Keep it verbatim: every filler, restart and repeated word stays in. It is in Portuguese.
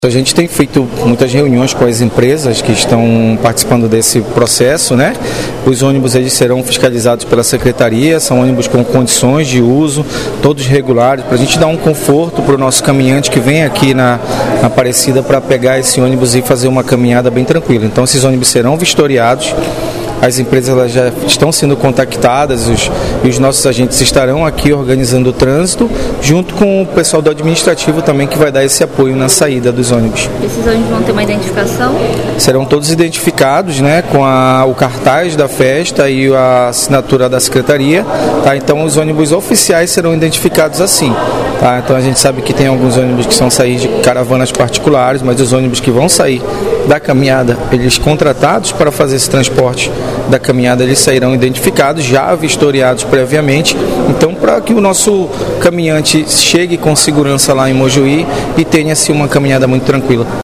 A gente tem feito muitas reuniões com as empresas que estão participando desse processo, né? Os ônibus eles serão fiscalizados pela secretaria, são ônibus com condições de uso, todos regulares, para a gente dar um conforto para o nosso caminhante que vem aqui na, na Aparecida para pegar esse ônibus e fazer uma caminhada bem tranquila. Então esses ônibus serão vistoriados. As empresas elas já estão sendo contactadas os, e os nossos agentes estarão aqui organizando o trânsito, junto com o pessoal do administrativo também, que vai dar esse apoio na saída dos ônibus. Esses ônibus vão ter uma identificação? Serão todos identificados, né, com a, o cartaz da festa e a assinatura da secretaria. Tá? Então os ônibus oficiais serão identificados assim. Tá? Então a gente sabe que tem alguns ônibus que são sair de caravanas particulares, mas os ônibus que vão sair da caminhada, eles contratados para fazer esse transporte da caminhada, eles sairão identificados, já vistoriados previamente, então para que o nosso caminhante chegue com segurança lá em Mojuí e tenha assim uma caminhada muito tranquila.